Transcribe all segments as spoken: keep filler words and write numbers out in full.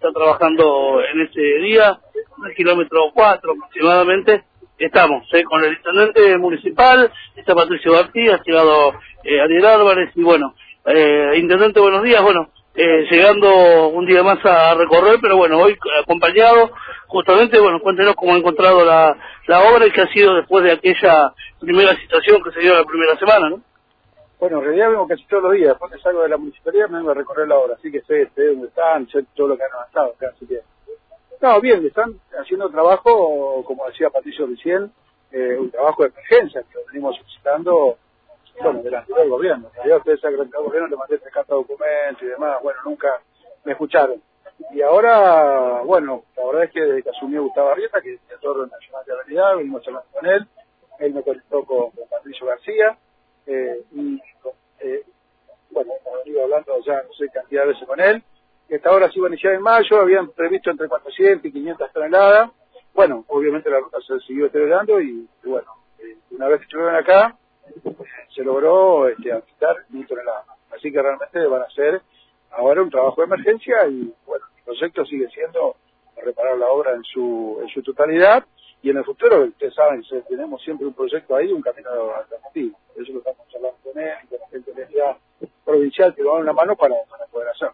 está trabajando en ese día, en el kilómetro cuatro aproximadamente. Estamos eh, con el intendente municipal, está Patricio García, ha llegado eh, Ariel Álvarez, y bueno, eh, intendente, buenos días, bueno, eh, llegando un día más a recorrer, pero bueno, hoy acompañado, justamente, bueno, cuéntenos cómo ha encontrado la, la obra y qué ha sido después de aquella primera situación que se dio la primera semana, ¿no? Bueno, en realidad vengo casi todos los días, después que salgo de la municipalidad me vengo a recorrer la obra, así que sé, sé dónde están, sé todo lo que han avanzado acá, así que... No, bien, están haciendo trabajo, como decía Patricio recién, eh, un trabajo de emergencia que lo venimos solicitando, bueno, delante del gobierno. En realidad ustedes saben que el gobierno le mandé tres cartas de documentos y demás, bueno, nunca me escucharon. Y ahora, bueno, la verdad es que desde que asumió Gustavo Arrieta, que es el director nacional de habilidad, venimos hablando con él, él me conectó con, con Patricio García, eh, y eh, bueno, como iba hablando ya no sé cantidad de veces con él. Esta obra se iba a iniciar en mayo, habían previsto entre cuatrocientas y quinientas toneladas. Bueno, obviamente la ruta se siguió acelerando y, y bueno, eh, una vez que estuvieron acá, eh, se logró este, habilitar mil toneladas. Así que realmente van a hacer ahora un trabajo de emergencia y, bueno, el proyecto sigue siendo reparar la obra en su en su totalidad y en el futuro, ustedes saben, tenemos siempre un proyecto ahí, un camino alternativo. Eso lo estamos hablando con él y con la gente de la entidad provincial que lo dan una mano para, para poder hacerlo.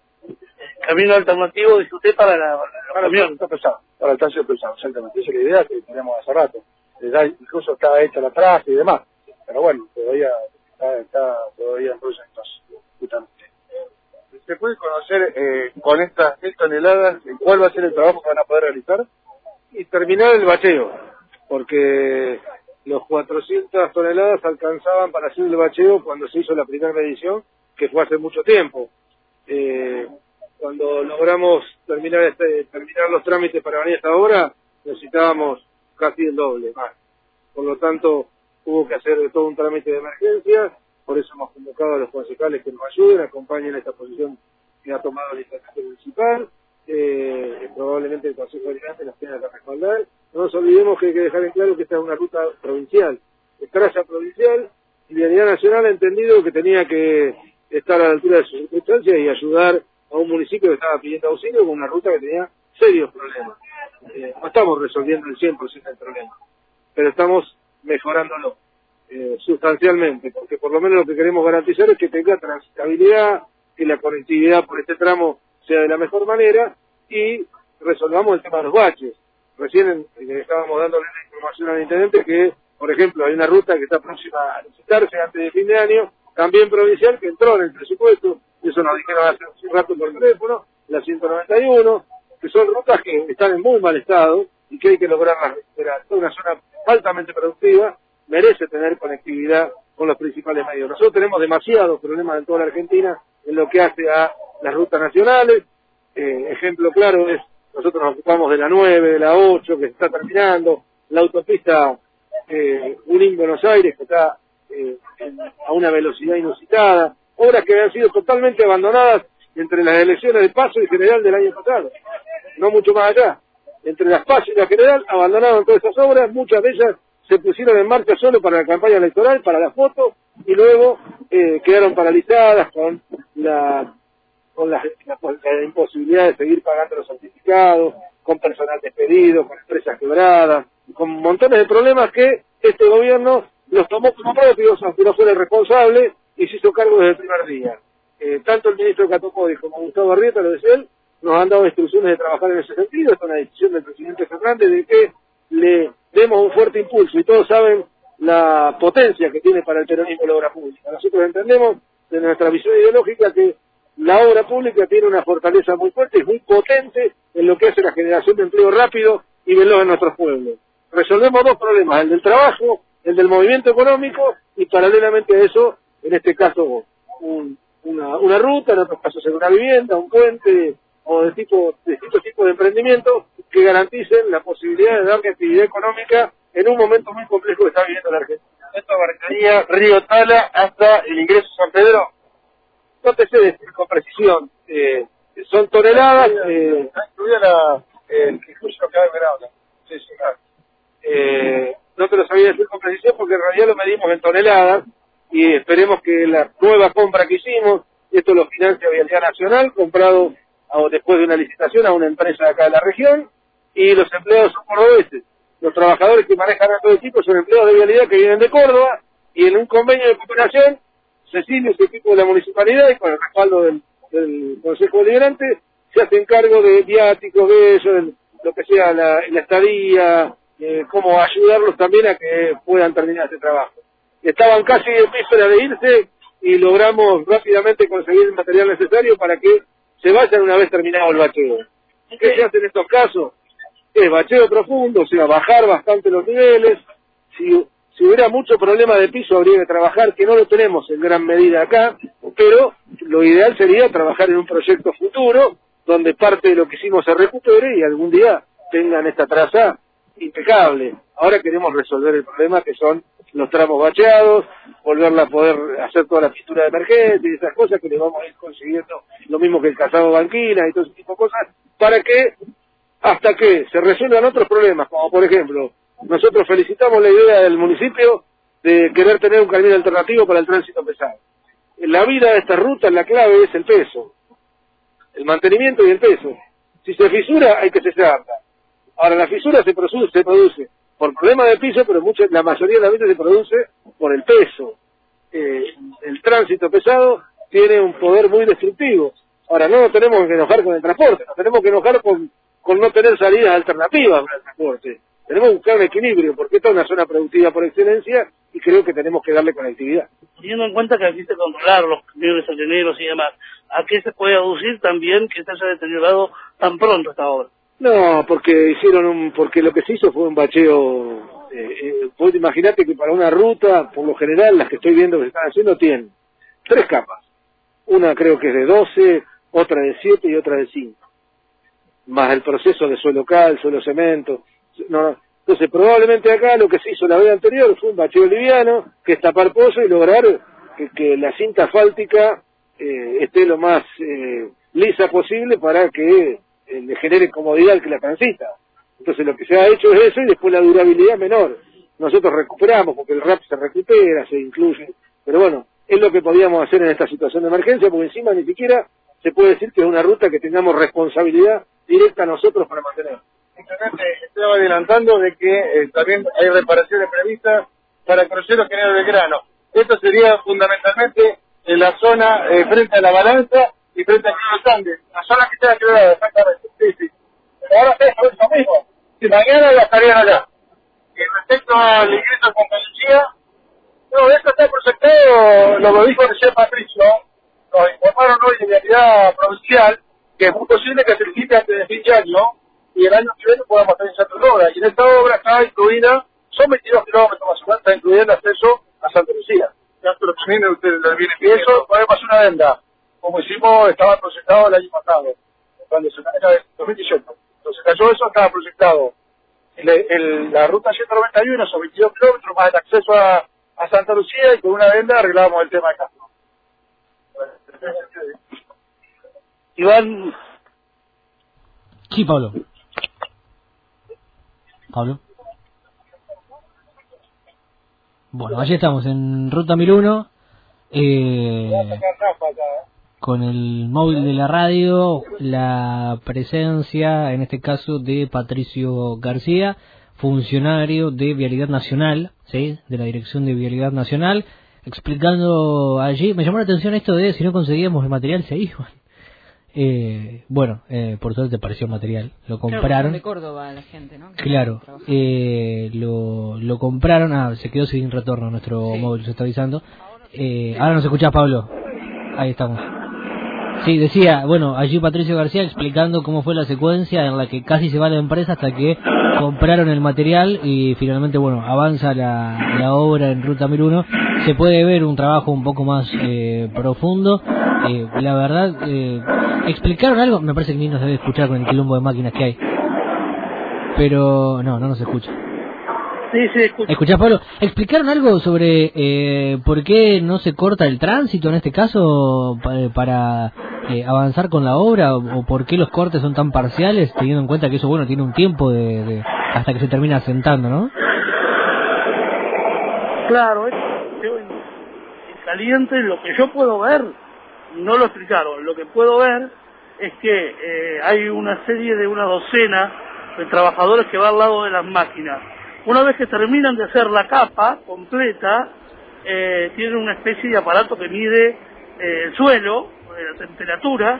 Camino alternativo, dice usted, para la, para, para el pesado, para el taxi pesado, exactamente. Esa es la idea que tenemos hace rato. Incluso está hecha la traje y demás. Pero bueno, todavía está, está todavía en proyectos, justamente. ¿Se puede conocer eh, con estas mil toneladas cuál va a ser el trabajo que van a poder realizar? Y terminar el bacheo, porque los cuatrocientas toneladas alcanzaban para hacer el bacheo cuando se hizo la primera medición, que fue hace mucho tiempo. Eh, cuando logramos terminar este, terminar los trámites para venir a esta obra, necesitábamos casi el doble más. Por lo tanto, hubo que hacer todo un trámite de emergencia, por eso hemos convocado a los concejales que nos ayuden, acompañen esta posición que ha tomado el intendente municipal, eh, probablemente el Consejo Deliberante nos tenga que respaldar. No nos olvidemos que hay que dejar en claro que esta es una ruta provincial, es traza provincial, y Vialidad Nacional ha entendido que tenía que estar a la altura de sus circunstancias y ayudar a un municipio que estaba pidiendo auxilio con una ruta que tenía serios problemas. Eh, no estamos resolviendo el cien por ciento del problema, pero estamos mejorándolo eh, sustancialmente, porque por lo menos lo que queremos garantizar es que tenga transitabilidad, que la conectividad por este tramo sea de la mejor manera y resolvamos el tema de los baches. Recién eh, estábamos dándole la información al intendente que, por ejemplo, hay una ruta que está próxima a licitarse antes de fin de año, también provincial, que entró en el presupuesto, eso nos dijeron hace un rato por teléfono, la ciento noventa y uno, que son rutas que están en muy mal estado y que hay que lograrlas recuperar. Es una zona altamente productiva, merece tener conectividad con los principales medios. Nosotros tenemos demasiados problemas en toda la Argentina en lo que hace a las rutas nacionales. Eh, ejemplo claro es, nosotros nos ocupamos de la nueve, de la ocho, que se está terminando, la autopista eh, Junín-Buenos Aires, que está eh, en, a una velocidad inusitada, obras que han sido totalmente abandonadas entre las elecciones de Paso y General del año pasado, no mucho más allá. Entre las Paso y la General abandonaron todas esas obras, muchas de ellas se pusieron en marcha solo para la campaña electoral, para la foto, y luego eh, quedaron paralizadas con la con la, la, la imposibilidad de seguir pagando los certificados, con personal despedido, con empresas quebradas, con montones de problemas que este gobierno los tomó como propios, aunque no fuera el responsable, y se hizo cargo desde el primer día. Eh, tanto el ministro Catopodis como Gustavo Arrieta, lo decía él, nos han dado instrucciones de trabajar en ese sentido. Esta es una decisión del presidente Fernández de que le demos un fuerte impulso, y todos saben la potencia que tiene para el peronismo la obra pública. Nosotros entendemos, de nuestra visión ideológica, que la obra pública tiene una fortaleza muy fuerte y muy potente en lo que hace la generación de empleo rápido y veloz en nuestros pueblos. Resolvemos dos problemas, el del trabajo, el del movimiento económico, y paralelamente a eso, en este caso, un, una, una ruta, en otros casos una vivienda, un puente, o de tipo de distintos tipos de emprendimiento que garanticen la posibilidad de darle actividad económica en un momento muy complejo que está viviendo la Argentina. ¿Esto abarcaría Río Tala hasta el ingreso a San Pedro? No te sé decir con precisión, eh, son toneladas... Eh, incluida la, el discurso que va a ver ahora. Sí, sí, claro. Eh, no te lo sabía decir con precisión porque en realidad lo medimos en toneladas y esperemos que la nueva compra que hicimos, esto lo financia Vialidad Nacional, comprado o después de una licitación a una empresa de acá de la región, y los empleados son cordobeses. Los trabajadores que manejan a todo el equipo son empleados de vialidad que vienen de Córdoba, y en un convenio de cooperación, Cecilio es equipo de la municipalidad, y con el respaldo del, del Consejo Deliberante, se hacen cargo de viáticos, de eso, de lo que sea la, la estadía, eh, cómo ayudarlos también a que puedan terminar este trabajo. Estaban casi de víspera de irse, y logramos rápidamente conseguir el material necesario para que se vayan una vez terminado el bacheo. ¿Qué se hace en estos casos? Es bacheo profundo, o sea, bajar bastante los niveles. Si, si hubiera mucho problema de piso habría que trabajar, que no lo tenemos en gran medida acá, pero lo ideal sería trabajar en un proyecto futuro, donde parte de lo que hicimos se recupere y algún día tengan esta traza impecable. Ahora queremos resolver el problema que son los tramos bacheados, volverla a poder hacer toda la pintura de emergencia y esas cosas que le vamos a ir consiguiendo, lo mismo que el calzado banquina y todo ese tipo de cosas, para que hasta que se resuelvan otros problemas, como por ejemplo, nosotros felicitamos la idea del municipio de querer tener un camino alternativo para el tránsito pesado. En la vida de esta ruta la clave es el peso, el mantenimiento y el peso. Si se fisura hay que cesarla. Ahora la fisura se produce, se produce por problema de piso, pero mucho, la mayoría de las veces se produce por el peso. Eh, el tránsito pesado tiene un poder muy destructivo. Ahora no nos tenemos que enojar con el transporte, nos tenemos que enojar con, con no tener salidas alternativas para el transporte. Tenemos que buscar un equilibrio, porque esta es una zona productiva por excelencia y creo que tenemos que darle conectividad. Teniendo en cuenta que existe controlar los camiones alieneros y demás, ¿a qué se puede aducir también que se haya deteriorado tan pronto esta obra? No, porque hicieron un, porque lo que se hizo fue un bacheo. Eh, eh, vos imaginate que para una ruta, por lo general, las que estoy viendo que se están haciendo tienen tres capas. Una creo que es de doce, otra de siete y otra de cinco. Más el proceso de suelo cal, suelo cemento. No, entonces, probablemente acá lo que se hizo la vez anterior fue un bacheo liviano, que es tapar pozo y lograr que, que la cinta asfáltica eh, esté lo más eh, lisa posible para que eh, le genere comodidad al que la transita. Entonces lo que se ha hecho es eso y después la durabilidad es menor. Nosotros recuperamos, porque el R A P se recupera, se incluye, pero bueno, es lo que podíamos hacer en esta situación de emergencia, porque encima ni siquiera se puede decir que es una ruta que tengamos responsabilidad directa nosotros para mantener. Intendente, estaba adelantando de que eh, también hay reparaciones previstas para cruceros General Belgrano. Esto sería fundamentalmente en la zona eh, frente a la balanza y frente al Río Los Andes, la zona que está quebrada, exactamente. Sí, sí. Pero ahora es eso mismo. Si mañana ya estarían allá. Y respecto al ingreso con policía, no, esto está proyectado, lo dijo recién Patricio, nos informaron hoy de Vialidad Provincial, que es muy posible que se licite antes de fin de año, y el año que viene podamos estar en Santa Obra. Y en esta obra está incluida, son veintidós kilómetros más o menos, está incluida el acceso a Santa Lucía. Pero también ustedes lo vienen y eso podemos hacer una venda, como hicimos, estaba proyectado el año pasado, cuando se era de dos mil dieciocho. Entonces cayó eso, estaba proyectado el, el, la ruta ciento noventa y uno, son veintidós kilómetros más el acceso a, a Santa Lucía, y con una venda arreglábamos el tema de Castro. Iván. Sí, Pablo. Pablo. Bueno, allí estamos en Ruta mil uno, eh, con el móvil de la radio, la presencia, en este caso, de Patricio García, funcionario de Vialidad Nacional, ¿sí?, de la Dirección de Vialidad Nacional, explicando allí. Me llamó la atención esto de si no conseguíamos el material se iban. Eh, bueno, eh, por suerte apareció material, lo compraron. Claro, de Córdoba la gente, ¿no? Que claro, eh, lo, lo compraron, ah, se quedó sin retorno nuestro sí. móvil, se está avisando. Eh, ahora nos escuchás, Pablo. Ahí estamos. Sí, decía, bueno, allí Patricio García explicando cómo fue la secuencia en la que casi se va la empresa hasta que compraron el material y finalmente, bueno, avanza la, la obra en Ruta mil uno. Se puede ver un trabajo un poco más eh, profundo. Eh, la verdad, eh, explicaron algo, me parece que ni nos debe escuchar con el quilombo de máquinas que hay. Pero no, no nos escucha. Sí, sí, escucho. ¿Escuchás, Pablo? ¿Explicaron algo sobre eh, por qué no se corta el tránsito en este caso para, para eh, avanzar con la obra, o, o por qué los cortes son tan parciales, teniendo en cuenta que eso, bueno, tiene un tiempo de, de hasta que se termina asentando, ¿no? Claro, es caliente. Lo que yo puedo ver, no lo explicaron. Lo que puedo ver es que eh, hay una serie de una docena de trabajadores que va al lado de las máquinas. Una vez que terminan de hacer la capa completa, eh, tienen una especie de aparato que mide eh, el suelo, eh, la temperatura,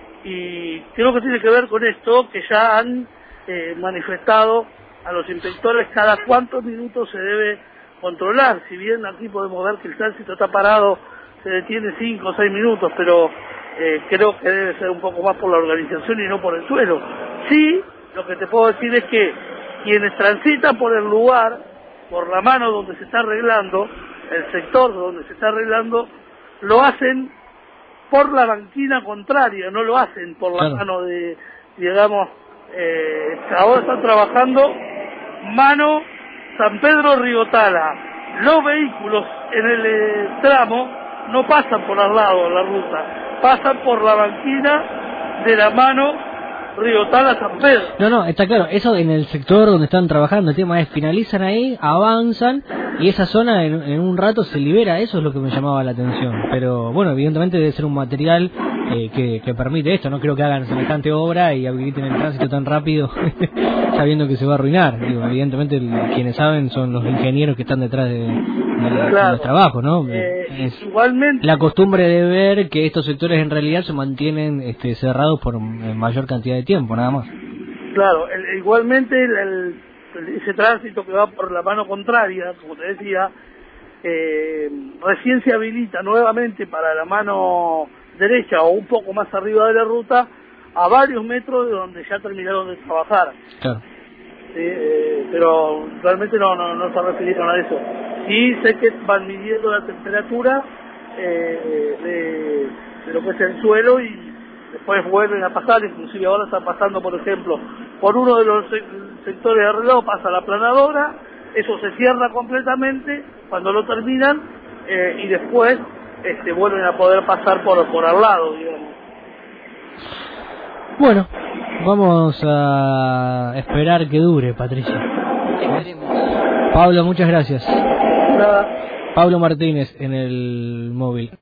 y creo que tiene que ver con esto, que ya han eh, manifestado a los inspectores cada cuántos minutos se debe controlar. Si bien aquí podemos ver que el tránsito está parado, se detiene cinco o seis minutos, pero eh, creo que debe ser un poco más por la organización y no por el suelo. Sí, lo que te puedo decir es que quienes transitan por el lugar, por la mano donde se está arreglando, el sector donde se está arreglando, lo hacen por la banquina contraria, no lo hacen por la claro. mano de, digamos, eh, ahora están trabajando mano San Pedro Riotala. Los vehículos en el eh, tramo no pasan por al lado de la ruta, pasan por la banquina de la mano Riotala San Pedro. No, no, está claro, eso en el sector donde están trabajando, el tema es finalizan ahí, avanzan y esa zona en, en un rato se libera, eso es lo que me llamaba la atención. Pero bueno, evidentemente debe ser un material eh, que, que permite esto, no creo que hagan semejante obra y habiliten el tránsito tan rápido sabiendo que se va a arruinar. Digo, evidentemente el, quienes saben son los ingenieros que están detrás de, de, claro. de los trabajos, ¿no? Eh, es igualmente la costumbre de ver que estos sectores en realidad se mantienen este, cerrados por mayor cantidad de tiempo, nada más. Claro, el, igualmente el, el, ese tránsito que va por la mano contraria, como te decía, eh, recién se habilita nuevamente para la mano derecha o un poco más arriba de la ruta, a varios metros de donde ya terminaron de trabajar. Claro. Sí, eh, pero realmente no, no, no se refirieron a eso. Sí sé que van midiendo la temperatura eh, de, de lo que es el suelo y después vuelven a pasar, inclusive ahora están pasando, por ejemplo, por uno de los sectores de reloj pasa la planadora, eso se cierra completamente cuando lo terminan eh, y después este, vuelven a poder pasar por, por al lado, digamos. Bueno, vamos a esperar que dure, Patricia. Pablo, muchas gracias. Nada. Pablo Martínez en el móvil.